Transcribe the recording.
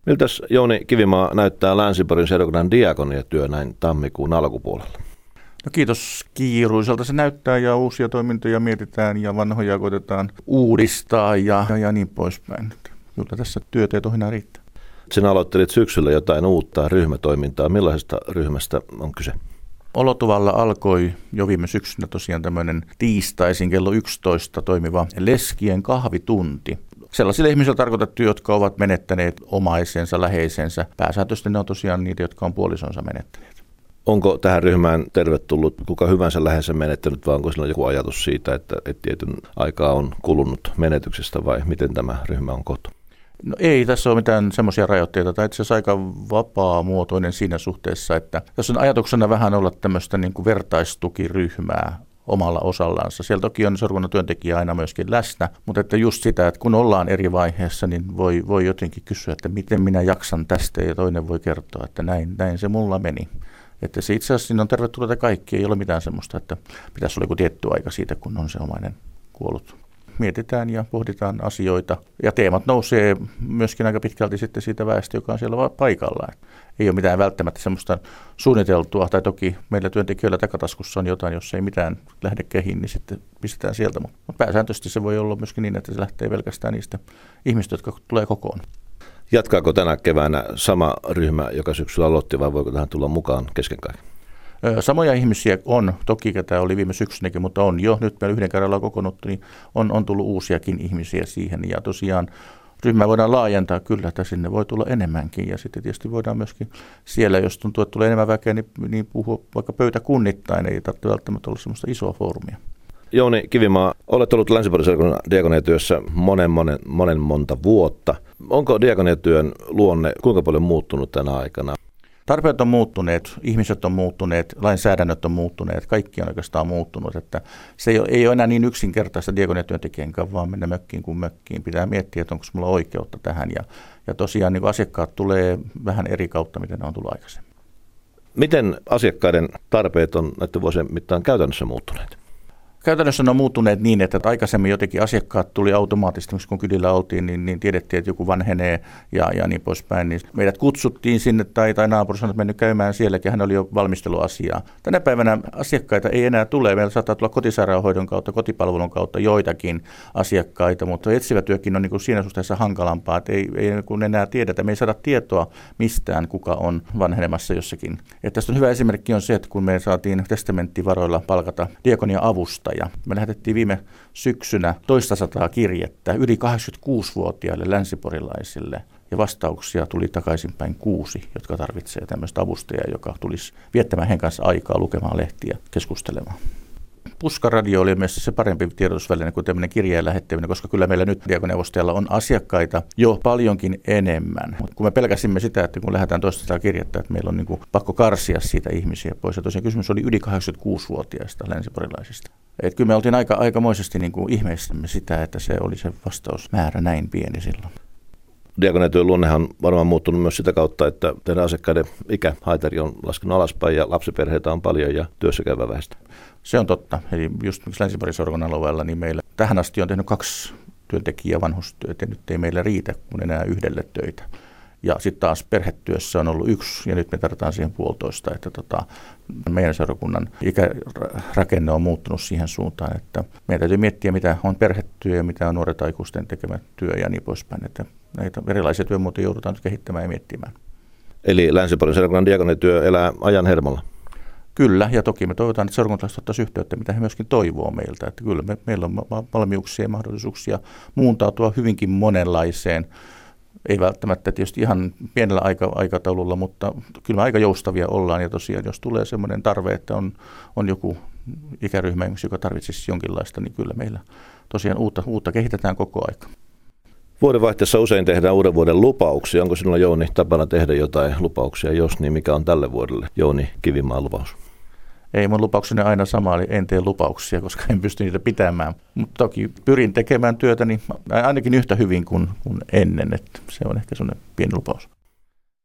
Miltäs Jouni Kivimaa näyttää Länsi-Porin seurakunnan diakoniatyö näin tammikuun alkupuolella? No kiitos, kiiruiselta se näyttää ja uusia toimintoja mietitään ja vanhoja koitetaan uudistaa ja niin poispäin. Kyllä tässä työtä ja tohinaa riittää. Sinä aloittelit syksyllä jotain uutta ryhmätoimintaa. Millaisesta ryhmästä on kyse? Olotuvalla alkoi jo viime syksynä tosiaan tämmöinen tiistaisin kello 11 toimiva leskien kahvitunti. Sellaisille ihmisille tarkoitettu, jotka ovat menettäneet omaisensa, läheisensä. Pääsääntöisesti ne on tosiaan niitä, jotka on puolisonsa menettäneet. Onko tähän ryhmään tervetullut kuka hyvänsä lähensä menettänyt, vai onko sillä joku ajatus siitä, että tietyn aikaa on kulunut menetyksestä, vai miten tämä ryhmä on koottu? No ei tässä ole mitään semmoisia rajoitteita, tai itse asiassa aika vapaa-muotoinen siinä suhteessa, että tässä on ajatuksena vähän olla tämmöistä niin kuin vertaistukiryhmää omalla osallansa. Siellä toki on seurakunnan työntekijä aina myöskin läsnä, mutta että just sitä, että kun ollaan eri vaiheessa, niin voi jotenkin kysyä, että miten minä jaksan tästä, ja toinen voi kertoa, että näin se mulla meni. Että se itse asiassa on tervetulleita kaikki, ei ole mitään semmoista, että pitäisi olla joku tietty aika siitä, kun on se omainen kuollut. Mietitään ja pohditaan asioita ja teemat nousee myöskin aika pitkälti sitten siitä väestä, joka on siellä paikalla. Ei ole mitään välttämättä semmoista suunniteltua, tai toki meillä työntekijöillä takataskussa on jotain, jos ei mitään lähde kehiin, niin sitten pistetään sieltä. Mutta pääsääntöisesti se voi olla myöskin niin, että se lähtee pelkästään niistä ihmistä, jotka tulee kokoon. Jatkaako tänä keväänä sama ryhmä, joka syksyllä aloitti, vai voiko tähän tulla mukaan kesken kaiken? Samoja ihmisiä on, toki ketä oli viime syksynäkin, mutta on jo, nyt meillä yhden kerralla kokoonnuttu, niin on tullut uusiakin ihmisiä siihen. Ja tosiaan ryhmää voidaan laajentaa kyllä, että sinne voi tulla enemmänkin. Ja sitten tietysti voidaan myöskin siellä, jos tuntuu, että tulee enemmän väkeä, niin puhua vaikka pöytäkunnittain, ei tarvitse välttämättä olla semmoista isoa foorumia. Jouni Kivimaa, olet ollut Länsi-Porin seurakunnan diakoniatyössä monta vuotta. Onko diakoniatyön luonne kuinka paljon muuttunut tänä aikana? Tarpeet on muuttuneet, ihmiset on muuttuneet, lainsäädännöt on muuttuneet, kaikki on oikeastaan muuttunut. Että se ei ole enää niin yksinkertaista diakoniatyöntekijänkään, vaan mennä mökkiin kuin mökkiin. Pitää miettiä, että onko minulla oikeutta tähän. Ja tosiaan niin asiakkaat tulee vähän eri kautta, miten ne on tullut aikaisemmin. Miten asiakkaiden tarpeet on näiden vuosien mittaan käytännössä muuttuneet? Käytännössä ne on muuttuneet niin, että aikaisemmin jotenkin asiakkaat tuli automaattisesti, kun kylillä oltiin, niin tiedettiin, että joku vanhenee ja niin poispäin. Niin meidät kutsuttiin sinne tai naapuri sanoi, että mennyt käymään sielläkin, hän oli jo valmisteluasiaa. Tänä päivänä asiakkaita ei enää tule. Meillä saattaa tulla kotisairaanhoidon kautta, kotipalvelun kautta joitakin asiakkaita, mutta etsivä työkin on niin kuin siinä suhteessa hankalampaa, että ei kun enää tiedetä. Me ei saada tietoa mistään, kuka on vanhenemassa jossakin. Että tästä on hyvä esimerkki on se, että kun me saatiin testamenttivaroilla palkata diakonia-avustaja. Me lähetettiin viime syksynä 200 kirjettä yli 86-vuotiaille länsiporilaisille ja vastauksia tuli takaisinpäin 6, jotka tarvitsee tämmöistä avustajaa, joka tulisi viettämään heidän kanssa aikaa lukemaan lehtiä, keskustelemaan. Puskaradio oli myös se parempi tiedotusväline kuin tämmöinen kirjeen lähettäminen, koska kyllä meillä nyt diakoniavustajalla on asiakkaita jo paljonkin enemmän. Mutta kun me pelkäsimme sitä, että kun lähdetään 200 kirjettä, että meillä on niin kuin pakko karsia siitä ihmisiä pois. Ja tosiaan kysymys oli yli 86-vuotiaista länsiporilaisista. Että kyllä me oltiin aikamoisesti niin kuin ihmeissämme sitä, että se oli se vastausmäärä näin pieni silloin. Diakoniatyön luonnehan on varmaan muuttunut myös sitä kautta, että teidän asiakkaiden ikähaitari on laskenut alaspäin ja lapsiperheitä on paljon ja työssäkäyvä väestö. Se on totta. Eli just Länsi-Porin seurakunnan alueella, niin meillä tähän asti on tehnyt 2 työntekijää vanhustyötä ja nyt ei meillä riitä kun enää 1 töitä. Ja sitten taas perhetyössä on ollut 1 ja nyt me tarvitaan siihen 1,5, että meidän seurakunnan ikärakenne on muuttunut siihen suuntaan, että meidän täytyy miettiä, mitä on perhetyö ja mitä on nuoret aikuisten tekemä työ ja niin poispäin, että näitä erilaisia työmuotoja joudutaan nyt kehittämään ja miettimään. Eli Länsi-Porin seurakunnan diakoniatyö elää ajan hermolla? Kyllä, ja toki me toivotaan, että seurakuntalaiset ottaisi yhteyttä, mitä he myöskin toivoo meiltä. Että kyllä meillä on valmiuksia ja mahdollisuuksia muuntautua hyvinkin monenlaiseen. Ei välttämättä tietysti ihan pienellä aikataululla, mutta kyllä me aika joustavia ollaan. Ja tosiaan, jos tulee semmoinen tarve, että on joku ikäryhmä, joka tarvitsisi jonkinlaista, niin kyllä meillä tosiaan uutta kehitetään koko aika. Vuodenvaihteessa usein tehdään uuden vuoden lupauksia. Onko sinulla, Jouni, tapana tehdä jotain lupauksia? Jos niin, mikä on tälle vuodelle Jouni Kivimaan lupaus? Ei, mun lupaukseni aina sama, eli en tee lupauksia, koska en pysty niitä pitämään. Mutta toki pyrin tekemään työtäni ainakin yhtä hyvin kuin ennen, että se on ehkä sellainen pieni lupaus.